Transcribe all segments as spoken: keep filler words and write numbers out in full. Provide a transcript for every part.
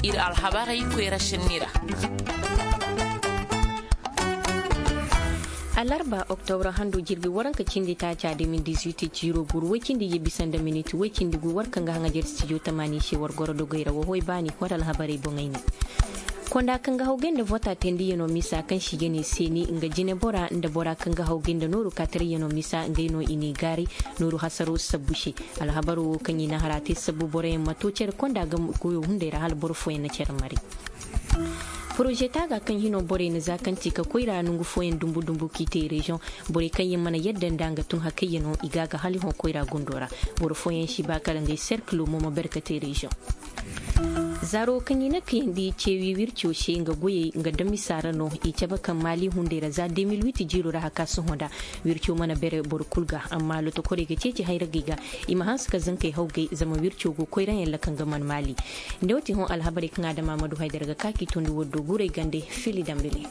ir alhabari kwera shinira. alarba octobre hando jirgi waranka cindi ta ca deux mille dix-huit jiro gur wacindi ye bisanda minute wacindi gu warka nga hanga jer studio tamani shi war goro do goyra wo hoy bani waral habari bongayni konda kanga hawgende vota tendi yeno misa kan shigene seni nga jine bora nda bora kanga hawgende noru katri yeno misa ngeno ini gari noru hasaru sabushi al habaru kanyi na harati sabu bore mato cer konda gam goyo hunde ra hal bor foyen na cer mari projet taga kan hino bore na zakanti ka koira nungu foyen dumbu dumbu kite region bore kan yamana yadda ndanga tun hakai yeno igaga hali hon koira gondora bor foyen shi ba kalangai cercle mo berkate region zaro kanyi na kindi cewi wircho she nga goye nga dami sarano i caba kan mali hundera za deux mille huit jiro ra haka sun honda wircho mana bere bor kulga amma loto kore ga cece hayra giga ima hans ka zankai hauge zama wircho go koiran yalla kan ga man mali ndewti hon alhabari kan adama madu haidar ga kaki tondu woddo gure gande fili dambele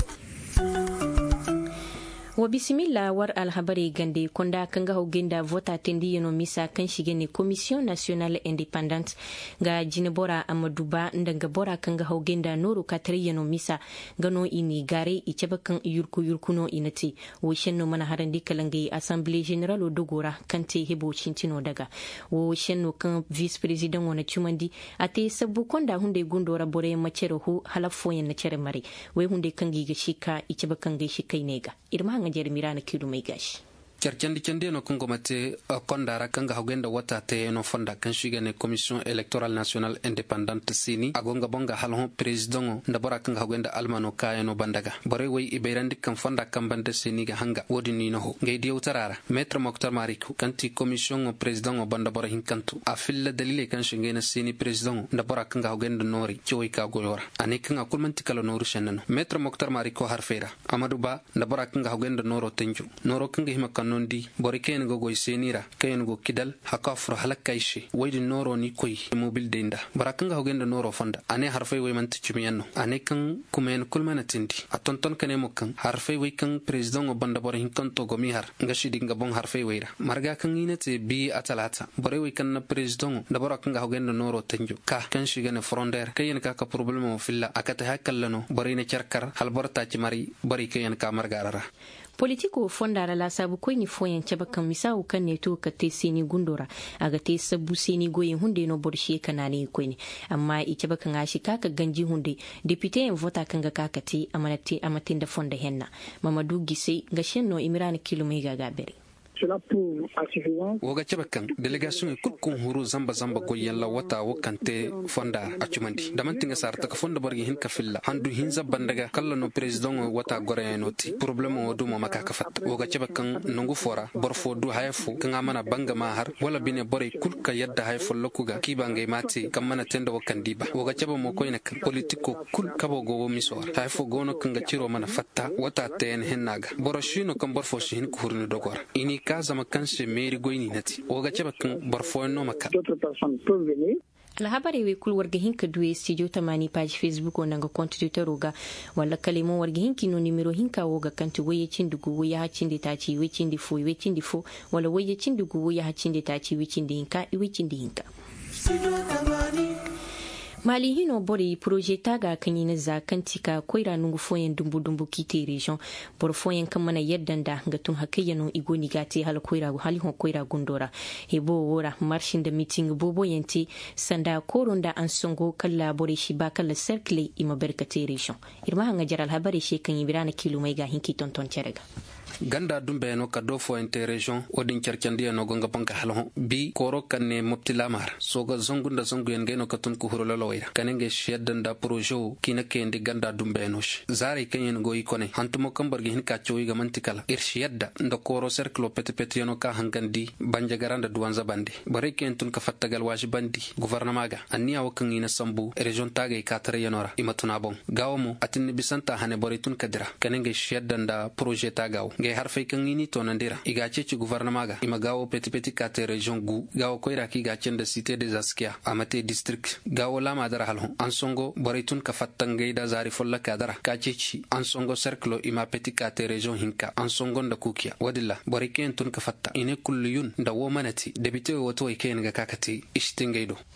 wa bismillah war alhabari gande konda kanga hogenda vota tendi yeno misa kan shige ne commission nationale indépendante ga jinebora amaduba ndanga bora kanga hogenda noru katri yeno misa gano ini gare i kan yurku yurkuno inati wo shenno mana harandi kalange assemblée générale dogora kante hebo cintino daga wo shenno kan vice président wona chumandi ate sabu konda hunde gundora bore macero hu halafo yen na cere mari we hunde kangi ga shika i kan ga shikai nega irma nga jermira na kidu mai gashi cercendi cende no kongo mate kondara kanga hagenda wata te no fonda kan shigane commission électorale nationale indépendante sini agonga bonga halon président ndabara kanga hagenda almano kaya no bandaga bare way ibeirandi kan fonda kan bande sini ga hanga wodi ni no ho ngay diw tarara maître Mokhtar Marikou kanti commission président o banda bara hinkantu afilla dalile kan shigane sini président ndabara kanga hagenda nori ciwoy ka goyora ani kanga kulmanti kala noru shenno maître Mokhtar Marikou harfeira Amadou Ba ndabara kanga hagenda noro tenju noro kanga hima nondi bori ken go goy senira ken go kidal hakafro halakaishi waydi noro ni koy mobil denda barakanga hogenda noro fonda ane harfay way man tichimiyanno ane kan kumen kulmana tindi atonton kane mokkan harfay way kan president o banda bori hinkanto go mi har ngashi dinga bon harfay wayra marga kan inete bi atalata bori way kan na president da barakanga hogenda noro tenjo ka kan shigane fronder kayen ka ka problem o filla akata hakallano bori ne charkar halborta ci mari bori kayen ka margarara politiko fondara la sabu koy ni foyen caba kan misau kan ne to ka te seni gundora aga te sabu seni goyen hunde no borshe kanane koy ni amma i caba kan ashi kaka ganji hunde député en vota kan ga kaka te amanati amatin da fonda henna Mamadou Gisse ga shenno Imran kilomega gabere woga cebakan délégation kul kun huru zamba zamba go yalla wata wakante fonda acumandi damantinga sarta ka fonda bargi hin ka filla handu hinza bandaga kala no president wata gore noti problème o dum maka ka fat woga cebakan nongu fora borfo du hayfo kan amana banga ma har wala bine bore kul ka yadda hayfo lokuga kibangay mati kam mana tenda wakandi ba woga ceba mo koyna kan politiko kul kabo go misor hayfo gono kan ga ciro mana fatta wata ten hennaga boroshino kan borfo shin ko hurni dogor ini kaza makanse meri goyni nati oga ceba kan barfo no maka alhabari we kul warga hinka duwe studio tamani page facebook o nanga compte twitter roga wala kalimo warga hinki no numero hinka woga kanti waye cindugu waye ha cindi taci we cindi fo we cindi fo wala waye cindugu waye ha cindi taci we cindi hinka we cindi hinka mali hino bori projet taga kanyi na zakanti ka koira nungu foyen dumbu dumbu kite region bor foyen kamana yeddanda ngatun hakayano igoni gati hal koira hali hon koira gondora hebo wora marshin da meeting bobo yenti sanda koronda ansongo kala bori shiba kala cercle ima berkate region irma hanga jaral habari she kanyi birana kilo mai ga hinki tonton cerega ganda dumbe no ka do fo inter region odin cercandi no gonga banka halon bi koro kanne moptilamar soga zongunda zongu en geno katun ko hurolo loyra kanenge sheddanda projet kina kende ganda dumbe no zari kanyen go ikone hantumo kambargi hin ka choyi ga mantikala ir shedda ndo koro cercle pete pete no ka hangandi banja garanda duwanza bandi bare kentun ka fattagal waji bandi gouvernement ga anniya wakan ina sambu region taga ka tare yanora imatuna bon gawmo atin bisanta hane boritun kadira kanenge sheddanda projet tagaw har fay kan ini to nandira iga ceci gouvernement ga ima gawo peti peti kate region gu gawo koira ki ga cende cité des askia amate district gawo la madara halon ansongo boritun ka fattangay da zari folla kadara ka ceci ansongo cercle ima peti kate region hinka ansongo nda kukia wadilla boriken tun ka fatta ine kulluyun da wo manati debite woto iken ga kakati ishtingaydo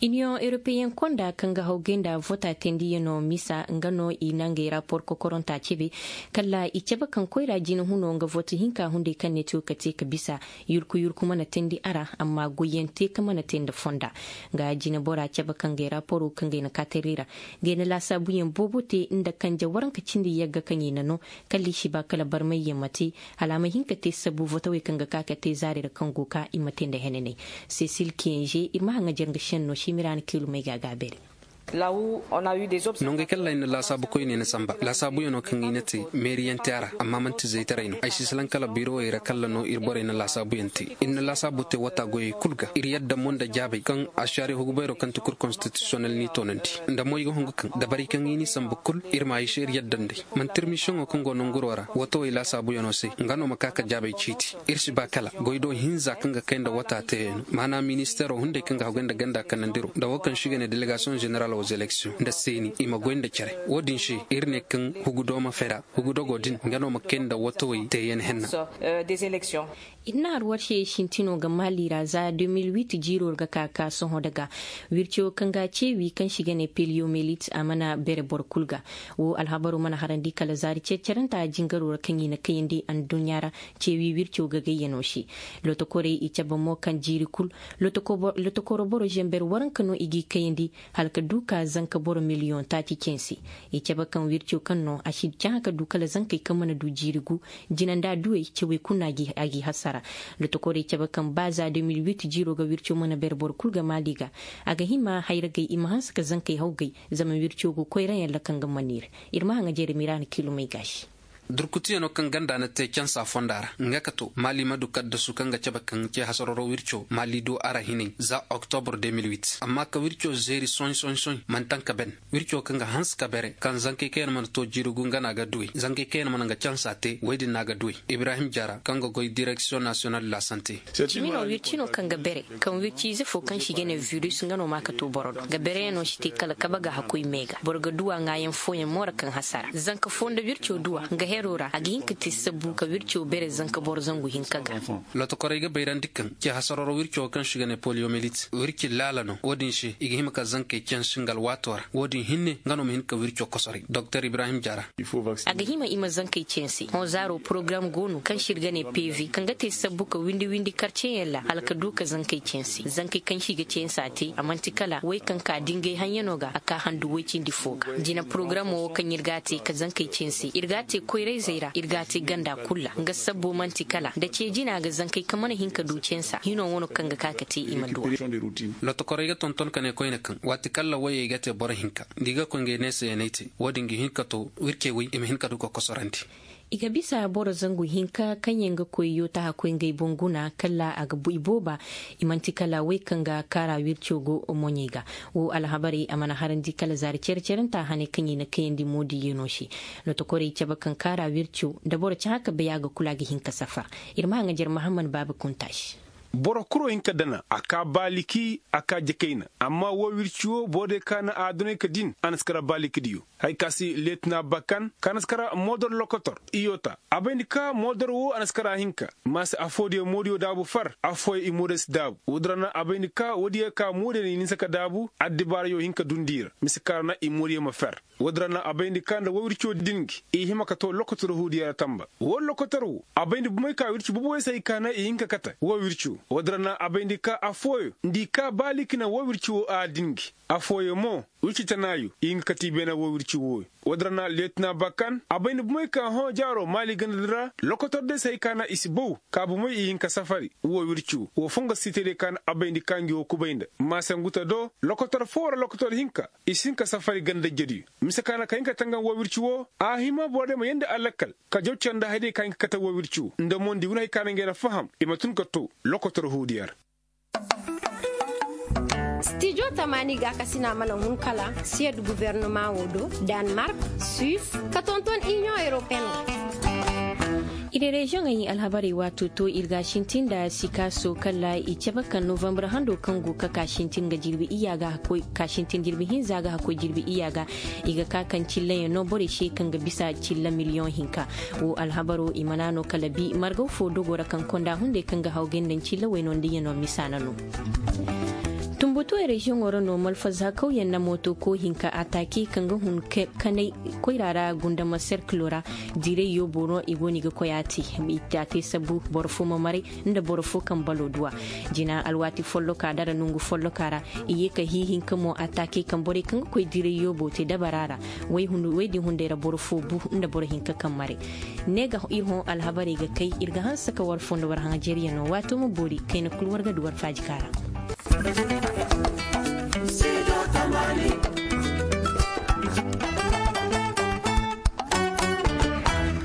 Union Européenne konda kanga haugenda vota tendi no misa ngano inange rapport ko koronta chebe kala icheba kan koira jina huno nga vota hinka hunde kan ne tuka te ka bisa yurku yurku mana tendi ara amma goyente ka mana tenda fonda ga jina bora cheba kan ga rapport kan ga na katerira ga na lasa buyen bobote inda kan jawaran ka cindi yagga kan yina no kalli shi ba kala barmai yamati halama hinka te sabu vota we kan ga kaka te zare da kan goka imatenda henene Cécile Kienge irma hanga janga shenno Mirani kilo mega gabere là où on a eu des obstacles nonga kala ina la sabu ko ina samba la sabu yono kan inati meri yantara amma man ti zai tarayno ai sisalan kala biro ira kala no irbore ina la sabu yanti inna la sabu te wata goy kulga ir yadda monda jabe kan ashari hugubero kan tukur constitutionnel ni tonanti nda moy go honga kan da bari kan ini samba kul irma ai shir yadda ndi man termission ko kongo no ngurwara wato ila sabu yono se ngano makaka jabe chiti irsi ba kala goydo hinza kan ga kenda wata te mana ministero hunde kan ga ganda ganda kan ndiro da wakan shigane delegation general aux élections da seni ima gwenda chere wodin shi irne kan hugudo ma fera hugudo godin ngano makenda wotoyi te yen henna des élections ina ruwar she shintino ga malira za deux mille huit jiro ga kaka sun hodaga wircho kanga cewi kan shiga ne peliomelit amana bere borkulga wo alhabaru mana harandi kala zari ceceranta jingarur kan yi na kayindi an dunyara cewi wircho ga gayyano shi lotokore icaba mo kan jiri kul lotokoro lotokoro boro jember waran kano igi kayindi halka duka zanka boro miliyon taki kensi icaba kan wircho kanno ashid janka dukala zanka kamana du jirigu jinanda duwe cewe kunagi agi hasa le tokore chaba kan baza deux mille huit jiro ga wircho mana berbor kulga maliga aga hima hayragai imahans ka zankai haugai zaman wircho go koiran yalla kan ga manir irma hanga jere mirani kilo mai gashi durkuti no kan ganda na te kyan sa fondara ngakato mali madu kadda su kan ga caba kan ke hasaroro wircho mali do ara hinin za october deux mille huit amma ka wircho zeri son son son man tanka ben wircho kan ga hans ka bere kan zanke ken man to jirugu ngana ga duwi zanke ken man ga kyan sa te wedi na ga duwi Ibrahim Jara kan go goy direction nationale de la santé mino wirchino kan ga bere kan wirchi ze fo kan shige ne virus ngano maka to borodo ga bere no shiti kala kabaga hakui mega borga duwa ngayen foyen mora kan hasara zanka fonda wircho duwa ga herora agin ka tisabu ka wircho bere zanka bor zangu hinkaga loto korega bayran dikkan ki hasaroro wircho kan shiga ne poliomelite wirki lalano wodin shi igi himaka zanka kyan shingal watora wodin hinne ngano min ka wircho kosori Dr Ibrahim Jara aga hima ima zanka chensi on zaro program gonu kan shirga ne P V kan ga tisabu ka windi windi karce yalla halka duka zanka chensi zanka kan shiga chensa te amantikala wai kan ka dingai hanyanoga aka handu wicin difoga jina program wo kan yirgate ka zanka chensi irgate koirai zaira irgate ganda kulla ga sabbo mantikala da ce jina ga zankai kamar hinka ducensa hino wono kanga kakati imado loto korega tonton kane koina kan watikalla waye gate bor hinka diga ko ngene se yanete wodingi hinka to wirke wi im hinka du ko kosoranti iga bisa boro zangu hinka kanyenga koyo ta hakwenga bonguna kala aga iboba imantikala we kanga kara wirchogo omonyega wo alhabari amana harandi kala zari cercerenta hane kanyi na kayendi modi yenoshi no to kore chaba kan kara wircho da boro cha haka bayaga kula ga hinka safa irma hanga jar Muhammad Baba Kuntash boro kuro hinka dana aka baliki aka jekaina amma wo wirchuo bode kana adune kadin anaskara baliki diyo hay kasi letna bakan kanaskara modor lokotor iyota abendika modor wo anaskara hinka mas afodi modio dabu far afoy imodes dabu udrana abendika wodi ka mode ni saka dabu addibar yo hinka dundira miskarna imodi ma fer udrana abendika nda wo wirchuo dingi i himaka to lokotor hudiya tamba wo lokotor abendi bumoy ka wirchu buboy sai kana i hinka kata wo wirchu wadrana abendika afoyo ndika balikina wawirchi a dingi afoyo mo wichi tanayu in katibena wawirchi wo wadrana letna bakan abendi bumoy ka ho jaro mali gandra lokotor de sai kana isbo ka bumoy in ka safari wawirchi wo funga sitere kan abendi kangi wo kubainda masanguta do lokotor fora lokotor hinka isin ka safari ganda jadi misakana kainka tanga wawirchi wo a hima bode mo yenda alakal ka jocchanda hade kainka kata wawirchi ndo mondi wuna kana ngena faham imatun ka to lokotor hudiyar studio tamani ga kasina mana hunkala sied gouvernement wodo Denmark Suisse katonton Union Européenne ide region ayi alhabari wato to irga shintin da sikaso kala ichaba kan November hando kango kaka shintin ga jirbi iyaga ko ka shintin jirbi hin zaga ko jirbi iyaga iga kakan cilla no bore she kan ga bisa cilla miliyon hinka o alhabaro imanano kala bi margo fo dogora kan konda hunde kan ga haugen dan cilla wainon diyan no misanano tumbo foto e region oro no mal faza kauyen na moto ko hinka ataki kanga hun kanai koirara gunda maser klora dire yo boro igoni ga koyati mi tate sabu borfo mamari nda borfo kan balodwa jina alwati follo ka dara nungu follo kara iye ka hi hinka mo ataki kan bore kan koy dire yo bote dabarara way hundu way di hundera borfo bu nda boro hinka kan mare nega irho alhabari ga kai irga han saka war fondo war han jeriya no wato mo bori kayna kulwar ga duwar faji kara. See your money.